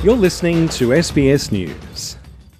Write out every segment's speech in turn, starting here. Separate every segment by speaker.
Speaker 1: You're listening to SBS News.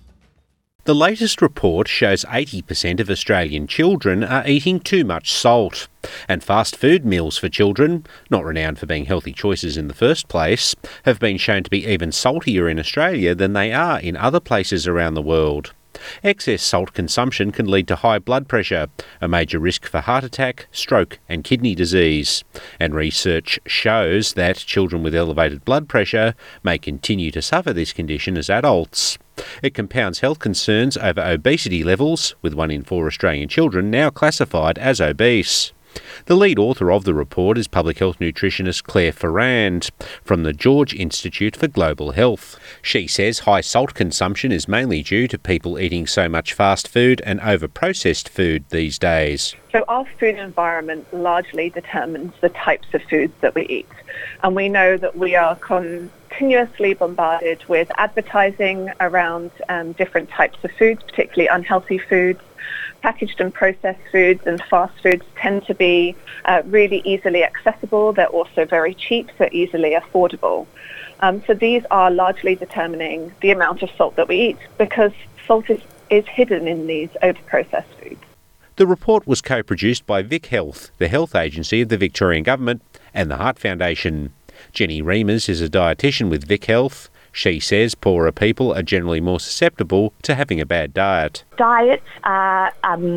Speaker 2: The latest report shows 80% of Australian children are eating too much salt. And fast food meals for children, not renowned for being healthy choices in the first place, have been shown to be even saltier in Australia than they are in other places around the world. Excess salt consumption can lead to high blood pressure, a major risk for heart attack, stroke and kidney disease. And research shows that children with elevated blood pressure may continue to suffer this condition as adults. It compounds health concerns over obesity levels, with 1 in 4 Australian children now classified as obese. The lead author of the report is public health nutritionist Claire Ferrand from the George Institute for Global Health. She says high salt consumption is mainly due to people eating so much fast food and over-processed food these days.
Speaker 3: So our food environment largely determines the types of foods that we eat. And we know that we are continuously bombarded with advertising around different types of foods, particularly unhealthy foods. Packaged and processed foods and fast foods tend to be really easily accessible. They're also very cheap, so easily affordable. So these are largely determining the amount of salt that we eat, because salt is hidden in these over-processed foods.
Speaker 2: The report was co-produced by Vic Health, the health agency of the Victorian Government, and the Heart Foundation. Jenny Reimers is a dietitian with Vic Health. She says poorer people are generally more susceptible to having a bad diet.
Speaker 4: Diets are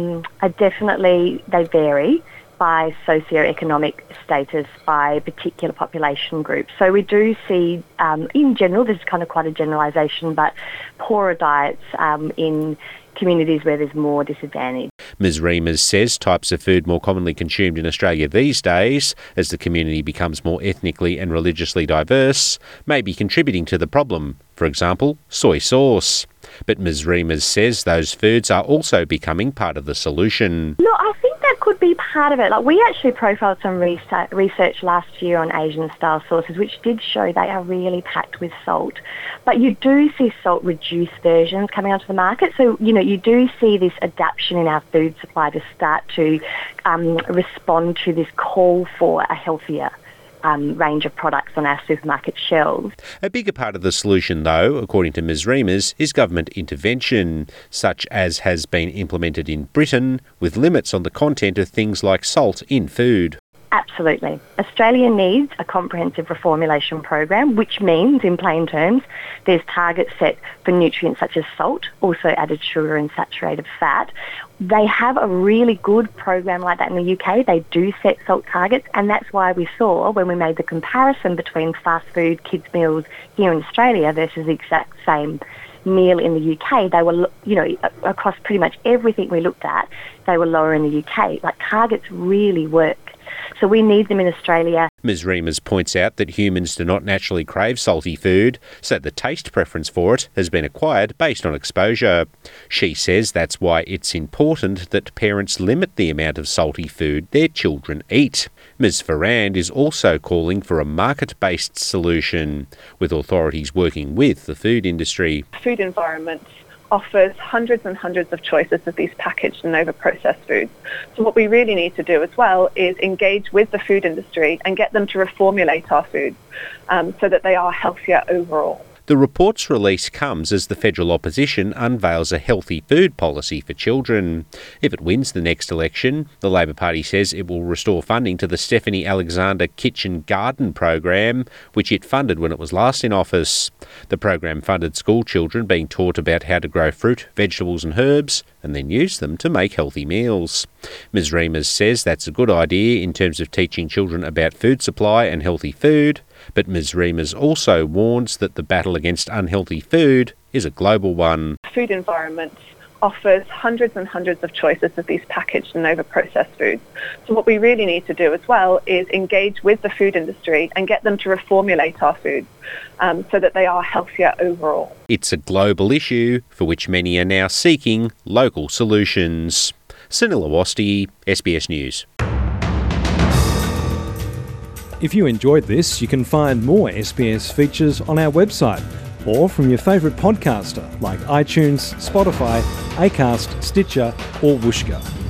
Speaker 4: definitely, they vary by socioeconomic status, by particular population groups. So we do see, in general, this is kind of quite a generalisation, but poorer diets in communities where there's more disadvantage.
Speaker 2: Ms Reimers says types of food more commonly consumed in Australia these days, as the community becomes more ethnically and religiously diverse, may be contributing to the problem. For example, soy sauce. But Ms Reimers says those foods are also becoming part of the solution.
Speaker 4: No, I think that could be part of it. Like, we actually profiled some research last year on Asian-style sauces, which did show they are really packed with salt. But you do see salt-reduced versions coming onto the market. So, you do see this adaptation in our food supply to start to respond to this call for a healthier range of products on our supermarket shelves.
Speaker 2: A bigger part of the solution, though, according to Ms Reimers, is government intervention, such as has been implemented in Britain, with limits on the content of things like salt in food.
Speaker 4: Absolutely. Australia needs a comprehensive reformulation program, which means, in plain terms, there's targets set for nutrients such as salt, also added sugar and saturated fat. They have a really good program like that in the UK. They do set salt targets, and that's why we saw, when we made the comparison between fast food kids meals here in Australia versus the exact same meal in the UK, they were, across pretty much everything we looked at, they were lower in the UK. Like, targets really work. So we need them in Australia.
Speaker 2: Ms Reimers points out that humans do not naturally crave salty food, so the taste preference for it has been acquired based on exposure. She says that's why it's important that parents limit the amount of salty food their children eat. Ms Ferrand is also calling for a market-based solution, with authorities working with the food industry.
Speaker 3: Food environments offers hundreds and hundreds of choices of these packaged and over-processed foods. So what we really need to do as well is engage with the food industry and get them to reformulate our foods so that they are healthier overall.
Speaker 2: The report's release comes as the federal opposition unveils a healthy food policy for children. If it wins the next election, the Labor Party says it will restore funding to the Stephanie Alexander Kitchen Garden program, which it funded when it was last in office. The program funded school children being taught about how to grow fruit, vegetables and herbs, and then use them to make healthy meals. Ms Reimers says that's a good idea in terms of teaching children about food supply and healthy food, but Ms Reimers also warns that the battle against unhealthy food is a global one.
Speaker 3: Food environments offers hundreds and hundreds of choices of these packaged and over-processed foods. So what we really need to do as well is engage with the food industry and get them to reformulate our foods so that they are healthier overall.
Speaker 2: It's a global issue for which many are now seeking local solutions. Sunil Awasthi, SBS News.
Speaker 1: If you enjoyed this, you can find more SBS features on our website or from your favourite podcaster like iTunes, Spotify, Acast, Stitcher or Whooshkaa.